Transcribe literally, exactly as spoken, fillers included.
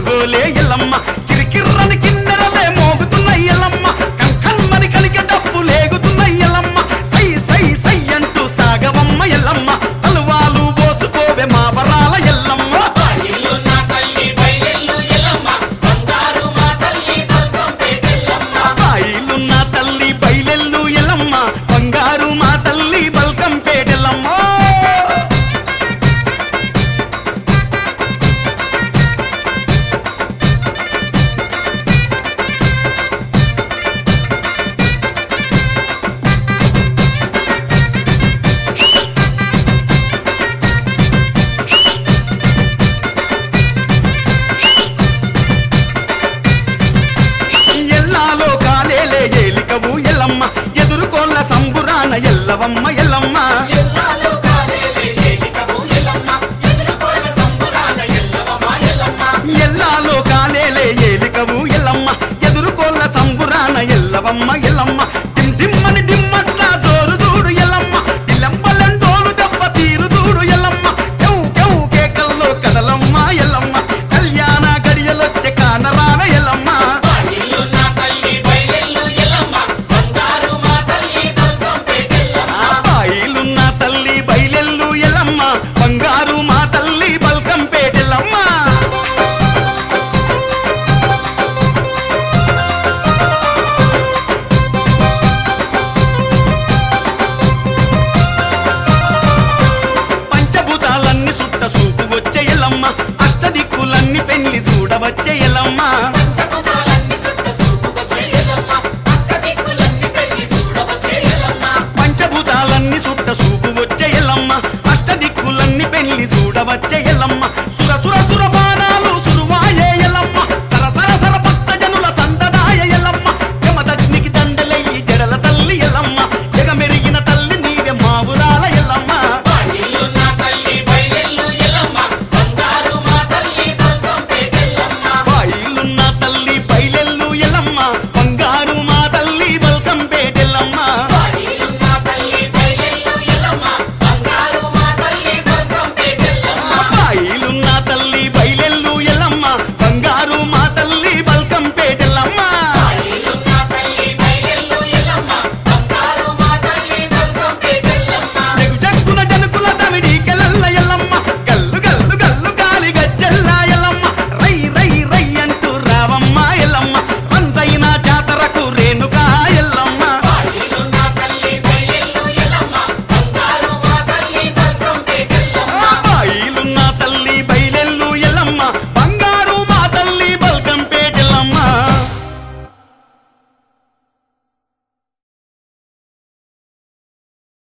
వేణుగోలే ఎల్లమ్మ కిరికిర్రని కిన్నెరలే మోగుతున్న ఎల్లమ్మ కంకన్మని కలిగే డప్పు లేగుతున్న ఎల్లమ్మ సై సై సై అంటూ సాగవమ్మ ఎల్లమ్మ తలువాలు పోసుకోవే మా వరాల ఎల్లమ్మ బాయిలున్న తల్లి బయలెల్లు ఎల్లమ్మ బంగారు మా తల్లి బల్కంపేటెల్లమ్మ ఎల్లాలో కాలేలే ఏలికవు ఎల్లమ్మ ఎదురుకోళ్ళ సంబురాన ఎల్లవమ్మ ఎల్లమ్మ ఎల్లాలో కాలేలే ఏలికవు ఎల్లమ్మ ఎదురుకోళ్ళ సంబురాన ఎల్లవమ్మ ఎల్లమ్మ దిమ్ దిమ్మని దిమ్మట్లా జోరు చూడు ఎల్లమ్మ దిలంబలండోలు దెబ్బ తీరు చూడు ఎల్లమ్మ కెవ్ కెవ్ కేకల్లో కదలమ్మ ఎల్లమ్మ కళ్యాణ గడియలొచ్చే కానరాన ఎల్లమ్మ బాయిలున్న తల్లి బయలెల్లు ఎల్లమ్మ బంగారు మా తల్లి బల్కంపేటెల్లమ్మ పంచభూతాలన్నీ సుట్ట సూపు వచ్చే ఎల్లమ్మ అష్టదిక్కులన్నీ పెళ్లి చూడవచ్చే ఎల్లమ్మ